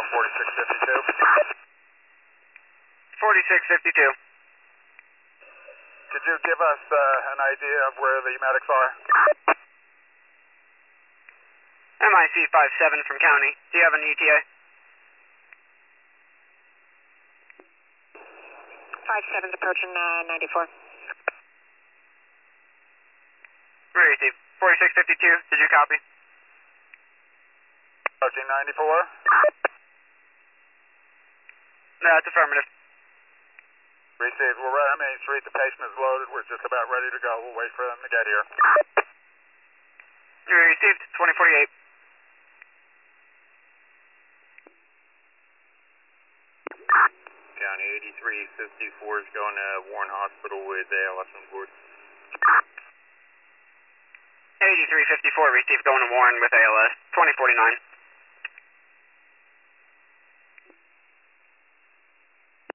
4652. 4652. Could you give us an idea of where the medics are? MIC 57 from county. Do you have an ETA? 57's approaching 94. Receive. 4652. Did you copy? Approaching 94. That's affirmative. Received. We're right on Main Street. The patient is loaded. We're just about ready to go. We'll wait for them to get here. Received. 2048. County 8354 is going to Warren Hospital with ALS on board. 8354 received, going to Warren with ALS. 2049.